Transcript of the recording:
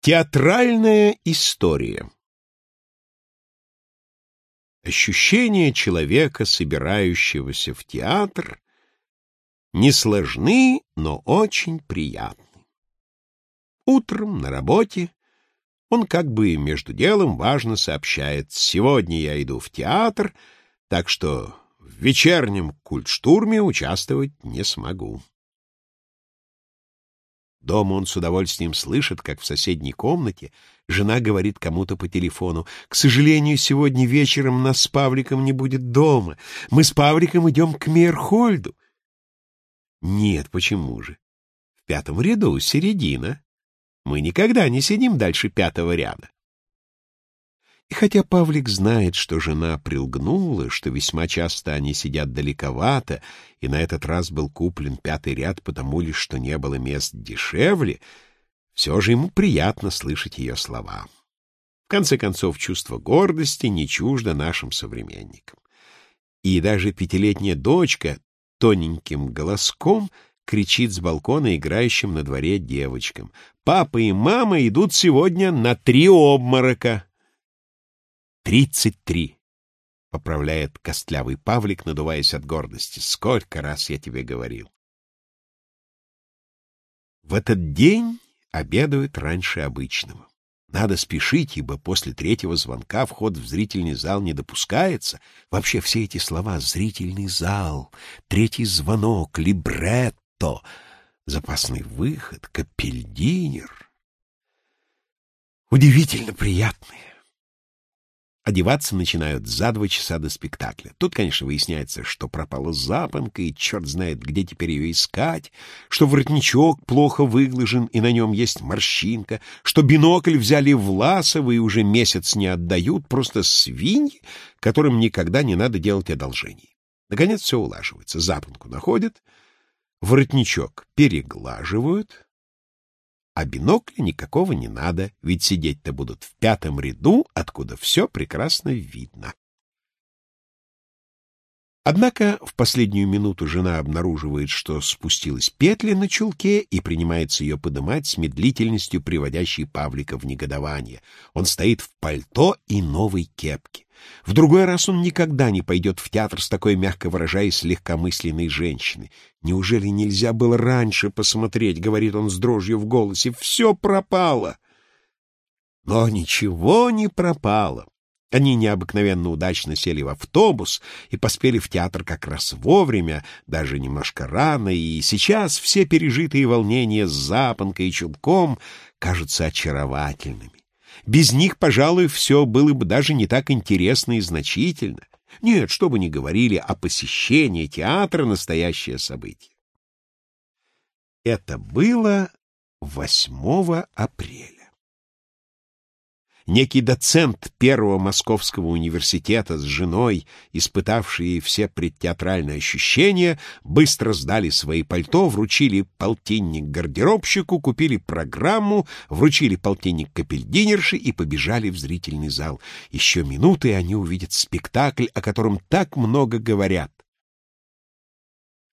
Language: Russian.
Театральная история. Ощущения человека, собирающегося в театр, не сложны, но очень приятны. Утром на работе он как бы между делом важно сообщает: «Сегодня я иду в театр, так что в вечернем культштурме участвовать не смогу». Дома он с удовольствием слышит, как в соседней комнате жена говорит кому-то по телефону: «К сожалению, сегодня вечером нас с Павликом не будет дома. Мы с Павликом идем к Мейерхольду». Нет, почему же? В 5-м ряду середина. Мы никогда не сидим дальше 5-го ряда. И хотя Павлик знает, что жена прилгнула, что весьма часто они сидят далековато, и на этот раз был куплен 5-й ряд потому лишь, что не было мест дешевле, все же ему приятно слышать ее слова. В конце концов, чувство гордости не чуждо нашим современникам. И даже 5-летняя дочка тоненьким голоском кричит с балкона играющим на дворе девочкам: «Папа и мама идут сегодня на 3 обморока». 33, — поправляет костлявый Павлик, надуваясь от гордости. Сколько раз я тебе говорил. В этот день обедают раньше обычного. Надо спешить, ибо после 3-го звонка вход в зрительный зал не допускается. Вообще все эти слова: зрительный зал, 3-й звонок, либретто, запасный выход, капельдинер — удивительно приятные. Одеваться начинают за 2 часа до спектакля. Тут, конечно, выясняется, что пропала запонка, и черт знает, где теперь ее искать, что воротничок плохо выглажен, и на нем есть морщинка, что бинокль взяли Власова и уже месяц не отдают, просто свиньи, которым никогда не надо делать одолжений. Наконец все улаживается. Запонку находят, воротничок переглаживают, а бинокля никакого не надо, ведь сидеть-то будут в 5-м ряду, откуда все прекрасно видно. Однако в последнюю минуту жена обнаруживает, что спустилась петля на чулке, и принимается ее подымать с медлительностью, приводящей Павлика в негодование. Он стоит в пальто и новой кепке. В другой раз он никогда не пойдет в театр с такой, мягко выражаясь, легкомысленной женщиной. «Неужели нельзя было раньше посмотреть?» — говорит он с дрожью в голосе. «Все пропало!» Но ничего не пропало. Они необыкновенно удачно сели в автобус и поспели в театр как раз вовремя, даже немножко рано, и сейчас все пережитые волнения с запонкой и чулком кажутся очаровательными. Без них, пожалуй, все было бы даже не так интересно и значительно. Нет, что бы ни говорили, а посещение театра — настоящее событие. Это было 8 апреля. Некий доцент 1-го Московского университета с женой, испытавшие все предтеатральные ощущения, быстро сдали свои пальто, вручили полтинник гардеробщику, купили программу, вручили полтинник капельдинерше и побежали в зрительный зал. Еще минуты, и они увидят спектакль, о котором так много говорят.